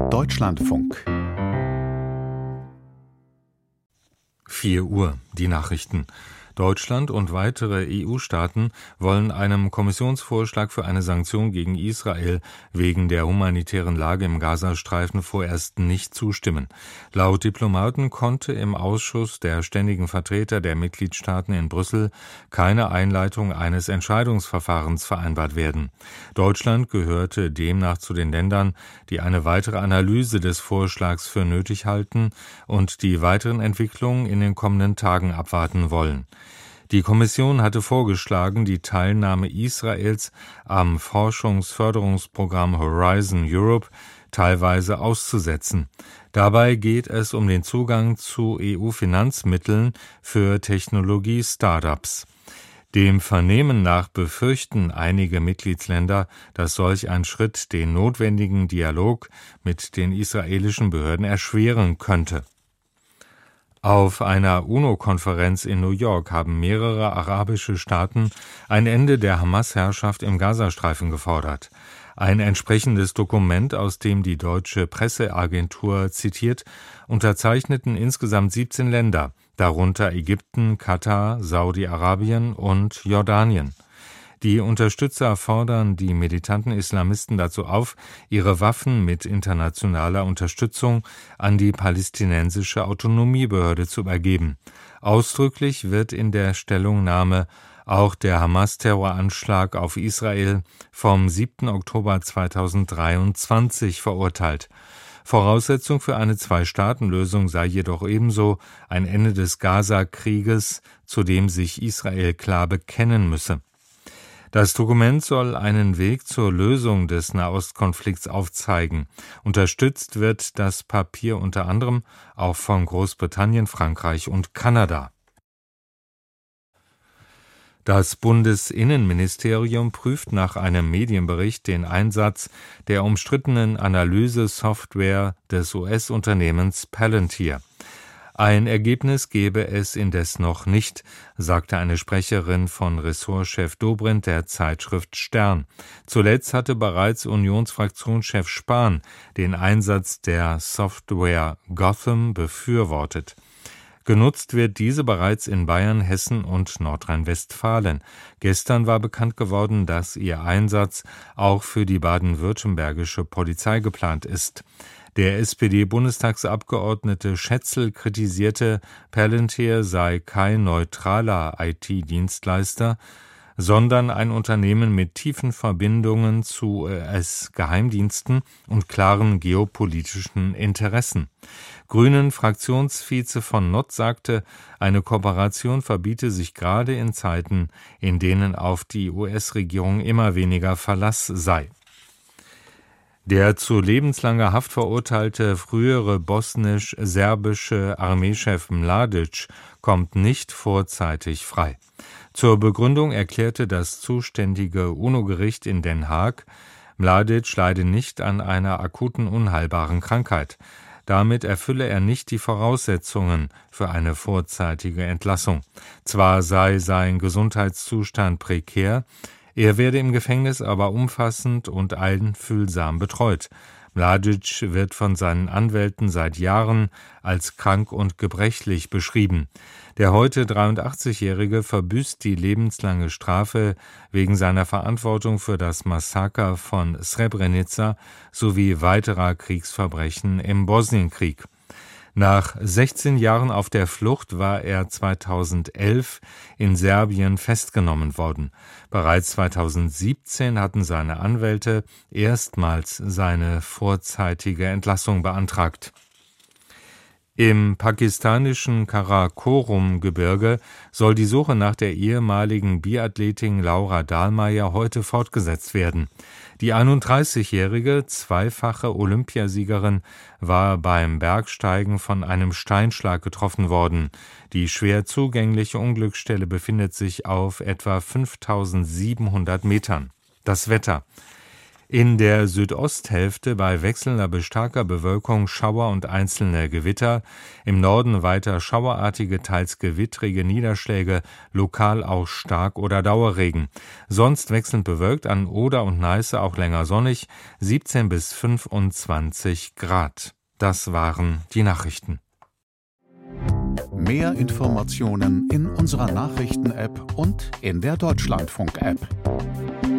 Deutschlandfunk 4 Uhr, die Nachrichten. Deutschland und weitere EU-Staaten wollen einem Kommissionsvorschlag für eine Sanktion gegen Israel wegen der humanitären Lage im Gazastreifen vorerst nicht zustimmen. Laut Diplomaten konnte im Ausschuss der ständigen Vertreter der Mitgliedstaaten in Brüssel keine Einleitung eines Entscheidungsverfahrens vereinbart werden. Deutschland gehörte demnach zu den Ländern, die eine weitere Analyse des Vorschlags für nötig halten und die weiteren Entwicklungen in den kommenden Tagen abwarten wollen. Die Kommission hatte vorgeschlagen, die Teilnahme Israels am Forschungsförderungsprogramm Horizon Europe teilweise auszusetzen. Dabei geht es um den Zugang zu EU-Finanzmitteln für Technologie-Startups. Dem Vernehmen nach befürchten einige Mitgliedsländer, dass solch ein Schritt den notwendigen Dialog mit den israelischen Behörden erschweren könnte. Auf einer UNO-Konferenz in New York haben mehrere arabische Staaten ein Ende der Hamas-Herrschaft im Gazastreifen gefordert. Ein entsprechendes Dokument, aus dem die deutsche Presseagentur zitiert, unterzeichneten insgesamt 17 Länder, darunter Ägypten, Katar, Saudi-Arabien und Jordanien. Die Unterstützer fordern die militanten Islamisten dazu auf, ihre Waffen mit internationaler Unterstützung an die palästinensische Autonomiebehörde zu übergeben. Ausdrücklich wird in der Stellungnahme auch der Hamas-Terroranschlag auf Israel vom 7. Oktober 2023 verurteilt. Voraussetzung für eine Zwei-Staaten-Lösung sei jedoch ebenso ein Ende des Gaza-Krieges, zu dem sich Israel klar bekennen müsse. Das Dokument soll einen Weg zur Lösung des Nahostkonflikts aufzeigen. Unterstützt wird das Papier unter anderem auch von Großbritannien, Frankreich und Kanada. Das Bundesinnenministerium prüft nach einem Medienbericht den Einsatz der umstrittenen Analyse-Software des US-Unternehmens Palantir. Ein Ergebnis gebe es indes noch nicht, sagte eine Sprecherin von Ressortchef Dobrindt der Zeitschrift Stern. Zuletzt hatte bereits Unionsfraktionschef Spahn den Einsatz der Software Gotham befürwortet. Genutzt wird diese bereits in Bayern, Hessen und Nordrhein-Westfalen. Gestern war bekannt geworden, dass ihr Einsatz auch für die baden-württembergische Polizei geplant ist. Der SPD-Bundestagsabgeordnete Schätzl kritisierte, Palantir sei kein neutraler IT-Dienstleister, sondern ein Unternehmen mit tiefen Verbindungen zu US-Geheimdiensten und klaren geopolitischen Interessen. Grünen-Fraktionsvize von Nott sagte, eine Kooperation verbiete sich gerade in Zeiten, in denen auf die US-Regierung immer weniger Verlass sei. Der zu lebenslanger Haft verurteilte frühere bosnisch-serbische Armeechef Mladic kommt nicht vorzeitig frei. Zur Begründung erklärte das zuständige UNO-Gericht in Den Haag, Mladic leide nicht an einer akuten unheilbaren Krankheit. Damit erfülle er nicht die Voraussetzungen für eine vorzeitige Entlassung. Zwar sei sein Gesundheitszustand prekär, er werde im Gefängnis aber umfassend und einfühlsam betreut. Mladic wird von seinen Anwälten seit Jahren als krank und gebrechlich beschrieben. Der heute 83-Jährige verbüßt die lebenslange Strafe wegen seiner Verantwortung für das Massaker von Srebrenica sowie weiterer Kriegsverbrechen im Bosnienkrieg. Nach 16 Jahren auf der Flucht war er 2011 in Serbien festgenommen worden. Bereits 2017 hatten seine Anwälte erstmals seine vorzeitige Entlassung beantragt. Im pakistanischen Karakorum-Gebirge soll die Suche nach der ehemaligen Biathletin Laura Dahlmeier heute fortgesetzt werden. Die 31-jährige, zweifache Olympiasiegerin war beim Bergsteigen von einem Steinschlag getroffen worden. Die schwer zugängliche Unglücksstelle befindet sich auf etwa 5.700 Metern. Das Wetter. In der Südosthälfte bei wechselnder bis starker Bewölkung Schauer und einzelne Gewitter, im Norden weiter schauerartige, teils gewittrige Niederschläge, lokal auch Stark- oder Dauerregen. Sonst wechselnd bewölkt, an Oder und Neiße auch länger sonnig, 17 bis 25 Grad. Das waren die Nachrichten. Mehr Informationen in unserer Nachrichten-App und in der Deutschlandfunk-App.